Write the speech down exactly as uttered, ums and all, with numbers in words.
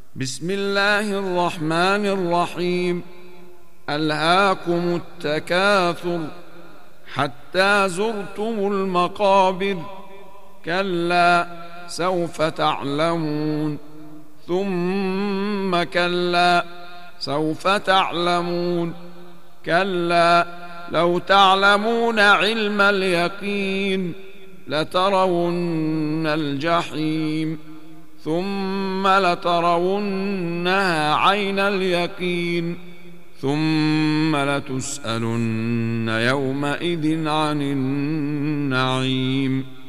بسم الله الرحمن الرحيم. ألهاكم التكاثر حتى زرتم المقابر، كلا سوف تعلمون ثم كلا سوف تعلمون، كلا لو تعلمون علم اليقين لترون الجحيم ثم لترونها عين اليقين ثم لتسألن يومئذ عن النعيم.